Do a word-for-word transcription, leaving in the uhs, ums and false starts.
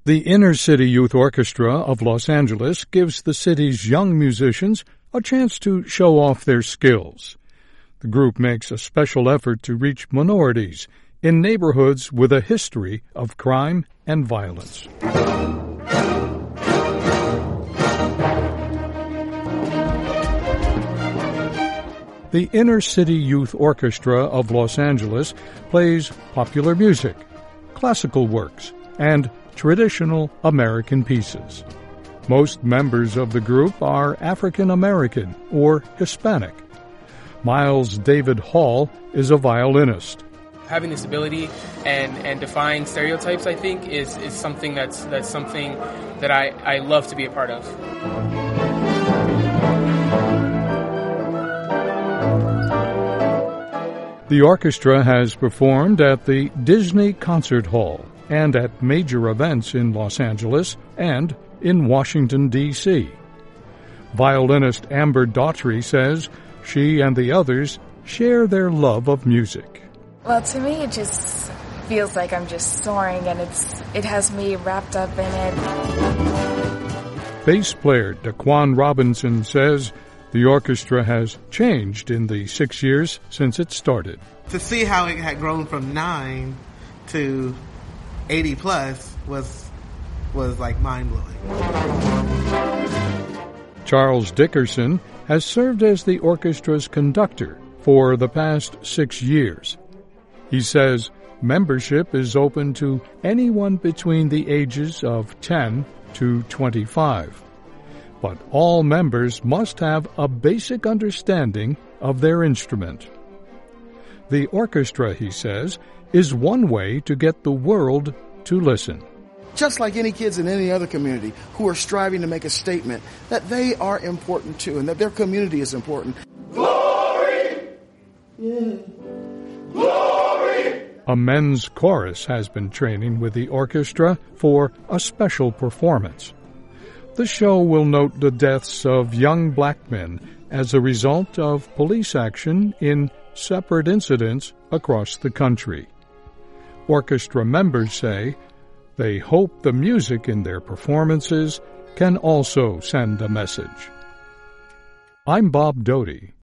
The Inner City Youth Orchestra of Los Angeles gives the city's young musicians a chance to show off their skills. The group makes a special effort to reach minorities in neighborhoods with a history of crime and violence. The Inner City Youth Orchestra of Los Angeles plays popular music, classical works, and traditional American pieces. Most members of the group are African American or Hispanic. Miles David Hall is a violinist. Having this ability and, and defying stereotypes, I think, is, is something that's that's something that I, I love to be a part of. The orchestra has performed at the Disney Concert Hall and at major events in Los Angeles and in Washington, D C Violinist Amber Daughtry says she and the others share their love of music. Well, to me, it just feels like I'm just soaring, and it's it has me wrapped up in it. Bass player Daquan Robinson says the orchestra has changed in the six years since it started. To see how it had grown from nine to eighty plus was was like mind-blowing. Charles Dickerson has served as the orchestra's conductor for the past six years. He says membership is open to anyone between the ages of ten to twenty-five. But all members must have a basic understanding of their instrument. The orchestra, he says, is one way to get the world to listen. Just like any kids in any other community who are striving to make a statement that they are important too and that their community is important. Glory! Yeah. Glory! A men's chorus has been training with the orchestra for a special performance. The show will note the deaths of young black men as a result of police action in separate incidents across the country. Orchestra members say they hope the music in their performances can also send a message. I'm Bob Doty.